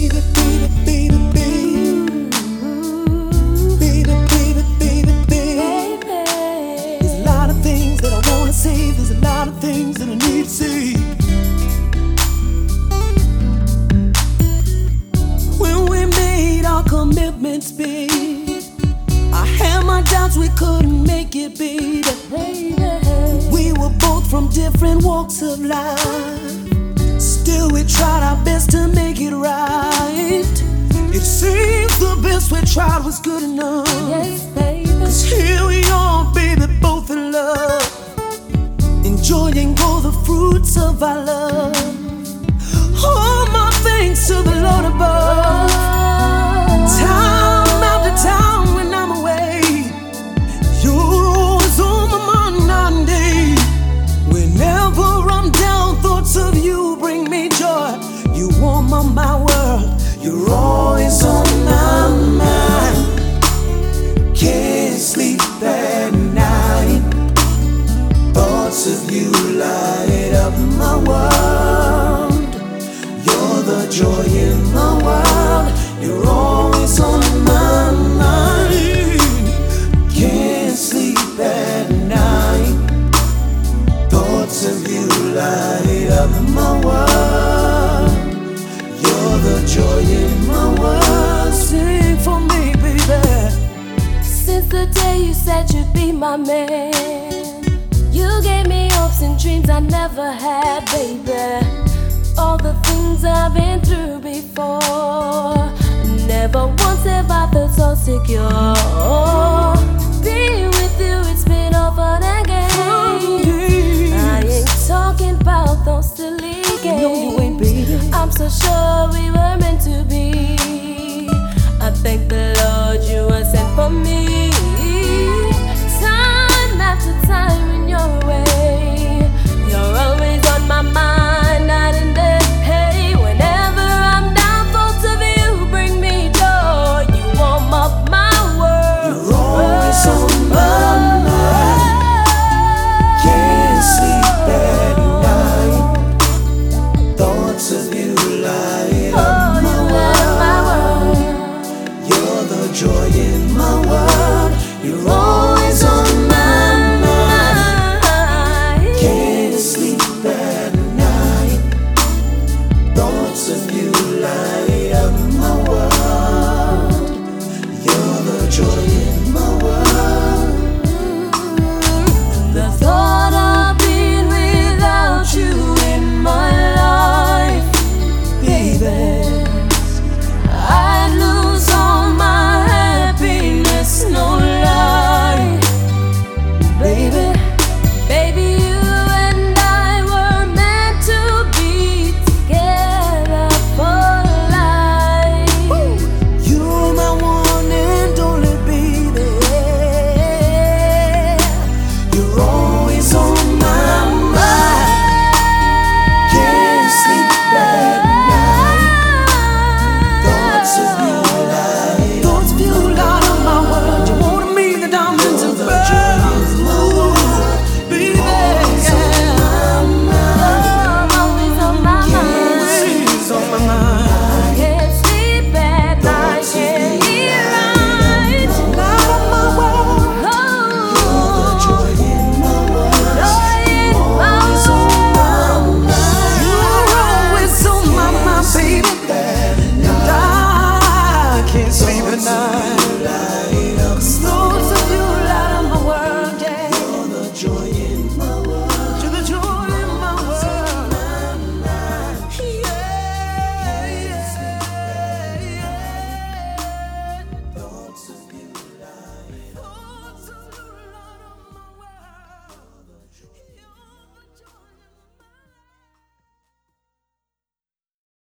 baby, baby, baby, baby. Baby, baby, baby, baby. There's a lot of things that I wanna say. There's a lot of things that I need to say. When we made our commitments big, I had my doubts we couldn't make it, baby. We were both from different walks of life. Still we tried our best to make it right. It seems the best we tried was good enough. Yes, baby. 'Cause here we are, baby, both in love, enjoying all the fruits of our love. All my thanks to the Lord above. Time after time when I'm away, you're always on my mind night and day. Whenever I'm down, thoughts of you bring me joy. You warm up my world, you're always on my mind. Can't sleep at night, thoughts of you light up my world. You're the joy in my world, you're always on my mind. Can't sleep at night, thoughts of you light up my world. You're the joy in my world. Sing for me, baby. Since the day you said you'd be my man, you gave me hopes and dreams I never had, baby. All the things I've been through before, never once have I felt so secure. Being with you, it's been all fun and games. I ain't talking about those silly games. No, you ain't, baby. I'm so sure we were meant to be. I thank the Lord you were sent for me. Time after time when you're away, you're always on my mind, night and day. Hey, whenever I'm down, thoughts of you bring me joy. You warm up my world. You're always on my mind. Can't sleep at night, thoughts of you light up my world. You're the joy in my world. You're